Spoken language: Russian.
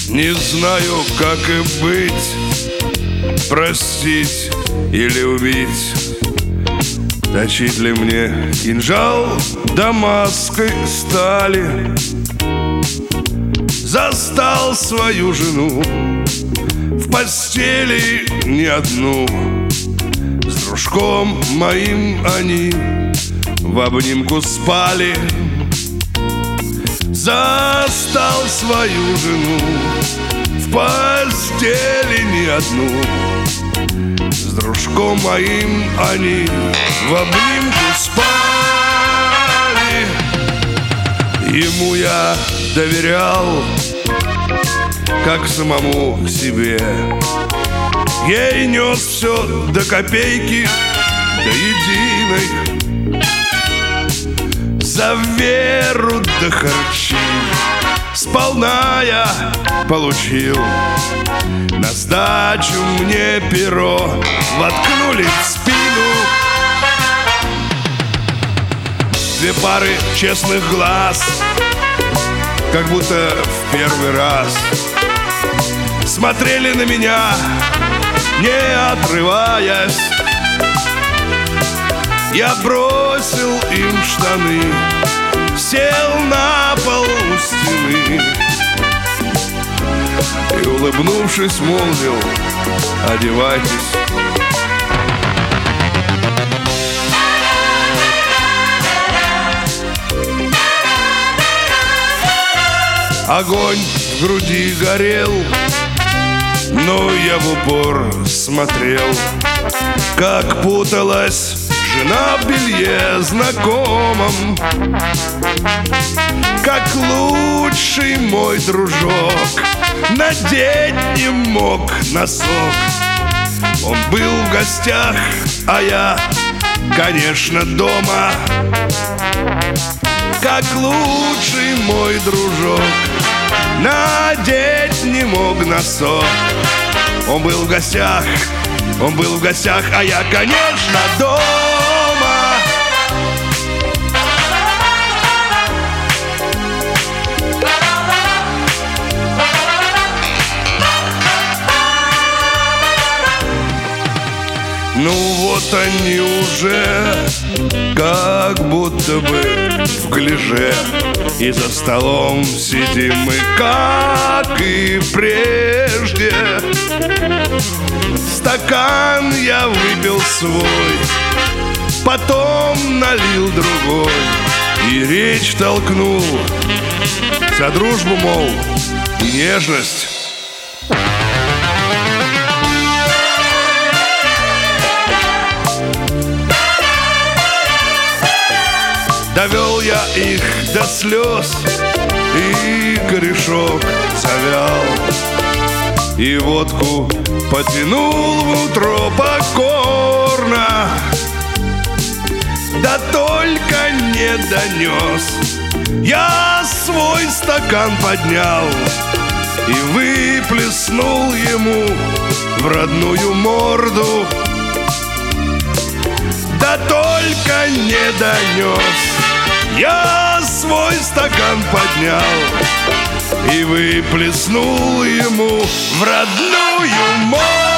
Не знаю, как и быть, простить или убить. Точить ли мне кинжал дамасской стали? Застал свою жену в постели не одну. С дружком моим они в обнимку спали. Застал свою жену в постели не одну. С дружком моим они в обнимку спали. Ему я доверял, как самому себе. Ей нес все до копейки, до единой. За веру до харчи сполна я получил. На сдачу мне перо воткнули в спину. Две пары честных глаз, как будто в первый раз, смотрели на меня, не отрываясь. Я бросил им штаны, сел на пол у стены и, улыбнувшись, молвил: одевайтесь. Огонь в груди горел, но я в упор смотрел, как путалась жена в белье знакомом, как лучший мой дружок надеть не мог носок. Он был в гостях, а я, конечно, дома. Как лучший мой дружок надеть не мог носок. Он был в гостях, а я, конечно, дома. Ну вот они уже как будто бы в гляже, и за столом сидим мы, как и прежде. Стакан я выпил свой, потом налил другой и речь толкнул за дружбу, мол, и нежность. Довел я их до слез, и корешок завял, и водку потянул в утро покорно. Да только не донес, я свой стакан поднял и выплеснул ему в родную морду. Да только не донес, я свой стакан поднял и выплеснул ему в родную морду.